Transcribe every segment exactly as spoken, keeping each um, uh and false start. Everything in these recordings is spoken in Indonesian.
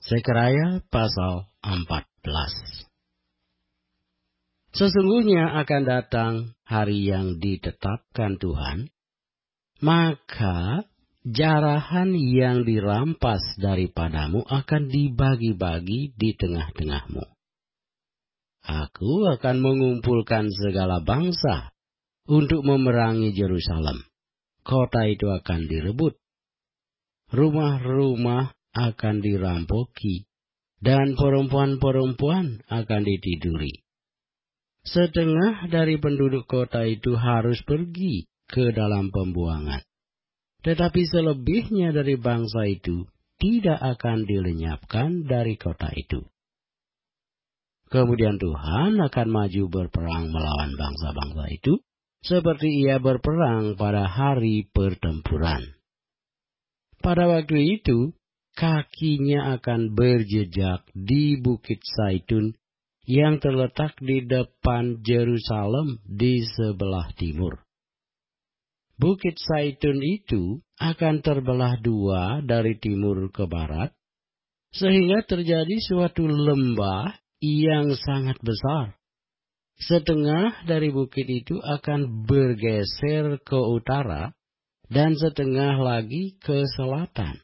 Zekaraya pasal empat belas. Sesungguhnya akan datang hari yang ditetapkan Tuhan, maka jarahan yang dirampas daripadamu akan dibagi-bagi di tengah-tengahmu. Aku akan mengumpulkan segala bangsa untuk memerangi Yerusalem. Kota itu akan direbut. Rumah-rumah akan dirampoki, dan perempuan-perempuan akan ditiduri. Setengah dari penduduk kota itu harus pergi ke dalam pembuangan. Tetapi selebihnya dari bangsa itu tidak akan dilenyapkan dari kota itu. Kemudian Tuhan akan maju berperang melawan bangsa-bangsa itu, seperti ia berperang pada hari pertempuran. Pada waktu itu, kakinya akan berjejak di Bukit Zaitun yang terletak di depan Yerusalem di sebelah timur. Bukit Zaitun itu akan terbelah dua dari timur ke barat, sehingga terjadi suatu lembah yang sangat besar. Setengah dari bukit itu akan bergeser ke utara, dan setengah lagi ke selatan.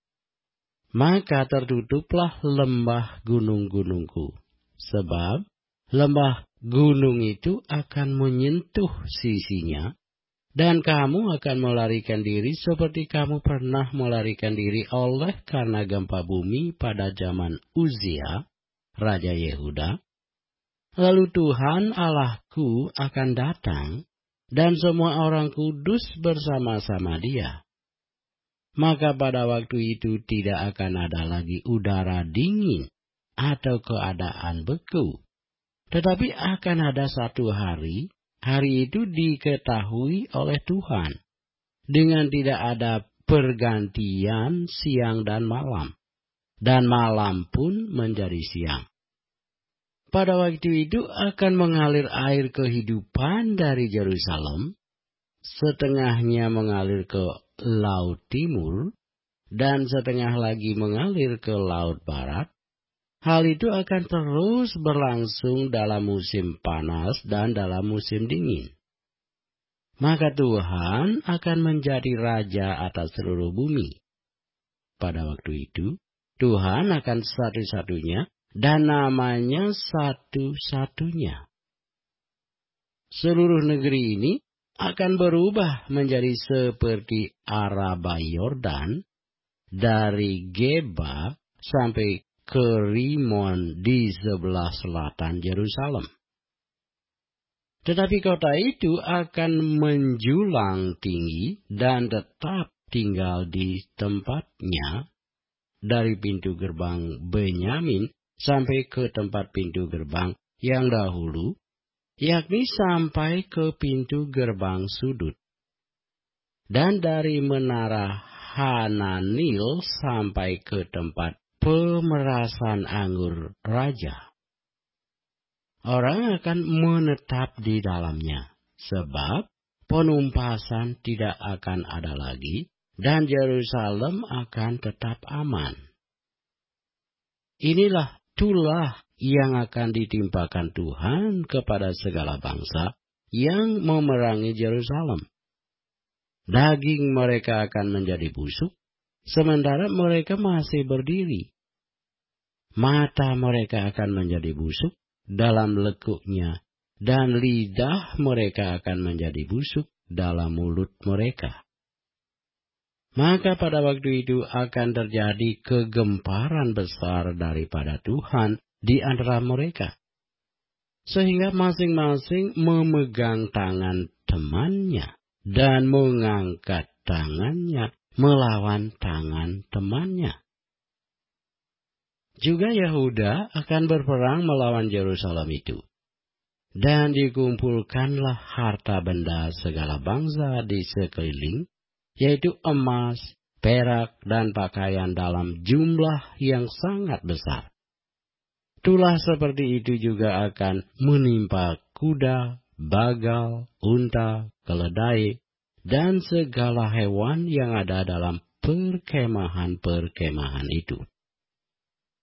Maka tertutuplah lembah gunung-gunungku, sebab lembah gunung itu akan menyentuh sisinya, dan kamu akan melarikan diri seperti kamu pernah melarikan diri oleh karena gempa bumi pada zaman Uzia, Raja Yehuda. Lalu Tuhan Allahku akan datang, dan semua orang kudus bersama-sama Dia. Maka pada waktu itu tidak akan ada lagi udara dingin atau keadaan beku. Tetapi akan ada satu hari, hari itu diketahui oleh Tuhan, dengan tidak ada pergantian siang dan malam, dan malam pun menjadi siang. Pada waktu itu akan mengalir air kehidupan dari Yerusalem, setengahnya mengalir ke Laut Timur, dan setengah lagi mengalir ke Laut Barat. Hal itu akan terus berlangsung dalam musim panas dan dalam musim dingin. Maka Tuhan akan menjadi raja atas seluruh bumi. Pada waktu itu, Tuhan akan satu-satunya, dan namanya satu-satunya. Seluruh negeri ini akan berubah menjadi seperti Araba Yordan, dari Geba sampai ke Rimon di sebelah selatan Yerusalem. Tetapi kota itu akan menjulang tinggi dan tetap tinggal di tempatnya, dari pintu gerbang Benyamin sampai ke tempat pintu gerbang yang dahulu, yakni sampai ke pintu gerbang sudut. Dan dari menara Hananil sampai ke tempat pemerasan anggur raja. Orang akan menetap di dalamnya, sebab penumpasan tidak akan ada lagi, dan Yerusalem akan tetap aman. Inilah tulah yang akan ditimpakan Tuhan kepada segala bangsa yang memerangi Yerusalem. Daging mereka akan menjadi busuk, sementara mereka masih berdiri. Mata mereka akan menjadi busuk dalam lekuknya, dan lidah mereka akan menjadi busuk dalam mulut mereka. Maka pada waktu itu akan terjadi kegemparan besar daripada Tuhan di antara mereka, sehingga masing-masing memegang tangan temannya dan mengangkat tangannya melawan tangan temannya. Juga Yehuda akan berperang melawan Yerusalem itu, dan dikumpulkanlah harta benda segala bangsa di sekeliling, yaitu emas, perak, dan pakaian dalam jumlah yang sangat besar. Tulah seperti itu juga akan menimpa kuda, bagal, unta, keledai, dan segala hewan yang ada dalam perkemahan-perkemahan itu.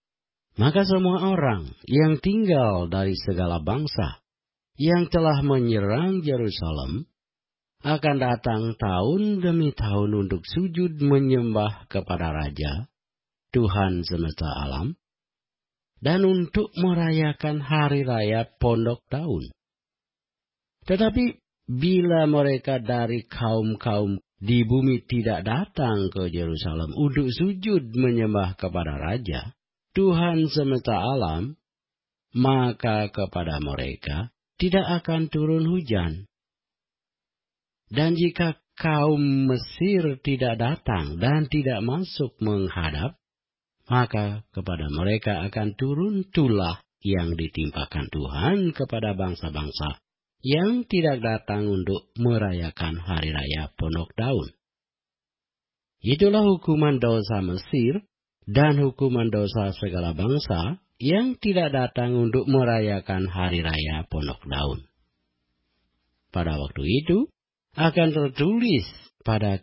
Maka semua orang yang tinggal dari segala bangsa yang telah menyerang Yerusalem akan datang tahun demi tahun untuk sujud menyembah kepada Raja, Tuhan semesta alam, dan untuk merayakan hari raya Pondok Daun. Tetapi bila mereka dari kaum-kaum di bumi tidak datang ke Yerusalem untuk sujud menyembah kepada Raja, Tuhan semesta alam, maka kepada mereka tidak akan turun hujan. Dan jika kaum Mesir tidak datang dan tidak masuk menghadap, maka kepada mereka akan turun tulah yang ditimpakan Tuhan kepada bangsa-bangsa yang tidak datang untuk merayakan hari raya Pondok Daun. Itulah hukuman dosa Mesir dan hukuman dosa segala bangsa yang tidak datang untuk merayakan hari raya Pondok Daun. Pada waktu itu akan tertulis pada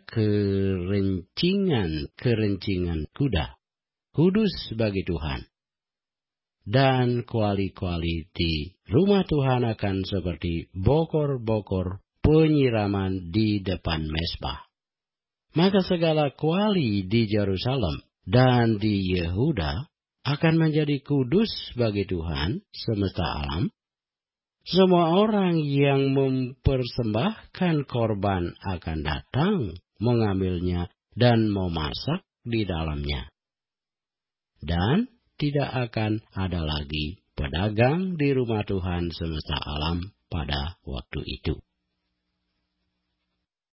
kerencingan-kerencingan kuda, kudus bagi Tuhan. Dan kuali-kuali di rumah Tuhan akan seperti bokor-bokor penyiraman di depan mezbah. Maka segala kuali di Yerusalem dan di Yehuda akan menjadi kudus bagi Tuhan semesta alam. Semua orang yang mempersembahkan korban akan datang mengambilnya dan memasak di dalamnya. Dan tidak akan ada lagi pedagang di rumah Tuhan semesta alam pada waktu itu.